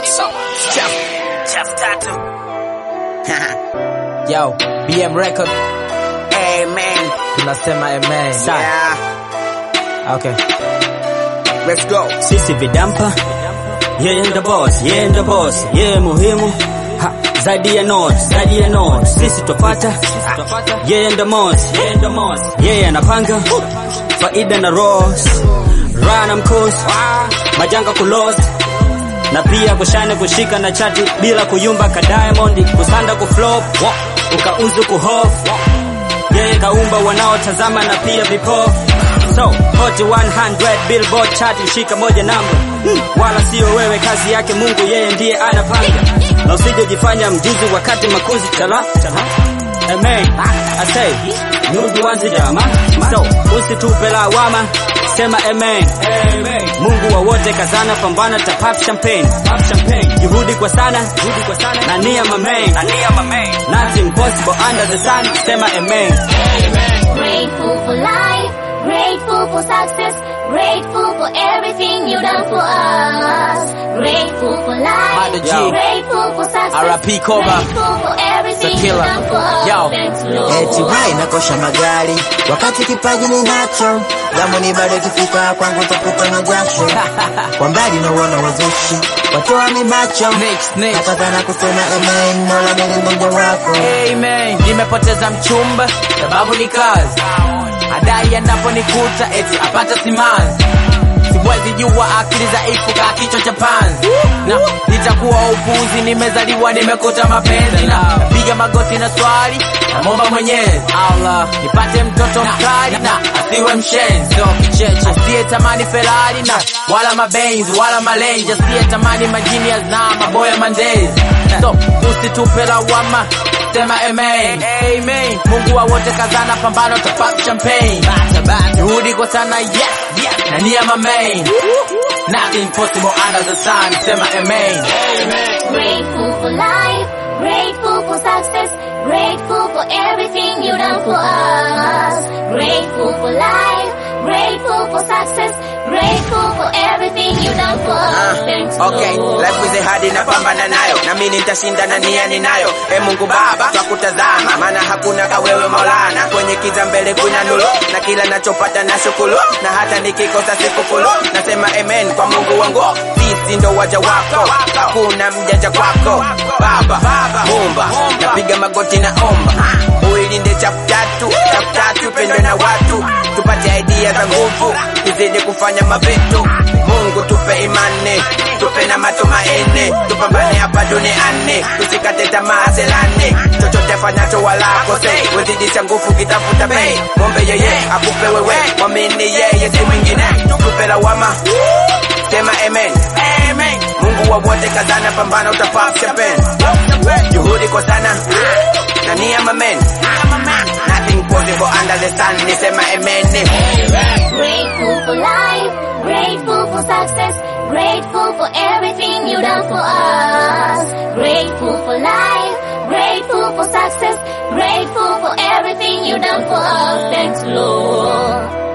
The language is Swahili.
Chef Tattoo. Yo, BM Record. Amen. Tunasema amen. Yeah. Okay. Let's go. Sisi vidampa, yeye ndo boss, yeye ndo boss, yeye muhimu zaidi ya notes, sisi tupata, yeye ndo moss, yeye anapanga faida na Ross, rana mkosi, majanga kulost, na pia kushane kushika na chati bila kuyumba ka Diamond, kusanda kuflop, ukauzu kuhof, yeye kaumba wanaotazama na pia vipofu. So, Hot 100 Billboard chart shika moja namba. Wala sio wewe, kazi yake Mungu, yeye ndiye anapanga. Na usije jifanya mjuzi wakati makuzi chala. Amen. I say, nudu wanzi jama. So, usitupe lawama, sema amen. Mungu wa wote kazana, pambana tapap champagne. Juhudi kwa sana, na nia mamen. Nothing possible under the sun, sema amen. Grateful for life, grateful for success, grateful for everything you done for us. Grateful for life, grateful for success, R.I.P. Koba, grateful for everything you done for us. Yo. Thanks Lord. Eti wai nakosha magari wakati kipaji ninacho, zamuni bado kifika kwangu tafuta na jasho. Kwa mbali naona wazushi watoa mi macho, nakazana kusema amen. Mola mimi ndo wako amen. Nimepoteza mchumba sababu ni kazi, adai anaponikuta eti apata simanzi. Siwezi jua akili dhaifu ka kichwa cha panzi, na nitakuwa upuzi, nimezaliwa nimekuta mapenzi. Na piga magoti na swali, namwomba Mwenyezi Allah nipate mtoto mkali na asiwe mshenzi, sio kicheche, asiye tamani Ferrari na wala mabenzi wala malenja, asiye tamani majini ya na maboya mandezi. So usitupe lawama, sema amen. Amen. Mungu wa wote kazana, pambano tapap champagne. Juhudi kwa sana, na nia mamen. Nothing possible under the sun, sema amen. Grateful for life, grateful for success, grateful for everything you done for us. Grateful for life, grateful for success, grateful for everything you done for us. Thanks Okay, Lord. life is hard na pambana nayo, na mimi nitashinda na nia ninayo. Mungu Baba twakutazama, maana hakuna ka wewe Maulana. Kwenye kiza mbele kuna nuru, na kila nachopata na shukuru, na hata nikikosa sikufuru, nasema amen kwa Mungu wangu. Sisi ndo waja wako, hakuna mjanja kwako Baba Muumba. Napiga magoti na omba, uilinde chaptatu pendo na watu, tupate idea za nguvu, tuzidi kufanya mavitu. Mungu tupe imani, tupe na matumaini, tupambane hapa duniani, tusikate tamaa zelani. Chochote fanyacho wala kosei, wezidisha nguvu kitafuta bei. Ngombe yeye akupe wewe, mwamini yeye si mwingine. Tupe lawama, sema amen. Mungu wa wote kazana, pambana utapap champagne. Juhudi kwa sana, na nia mamen. Nothing possible under the sun, nisema amen. Grateful for life, grateful for success, grateful for everything you done for us. Grateful for life, grateful for success, grateful for everything you done for us. Thanks Lord.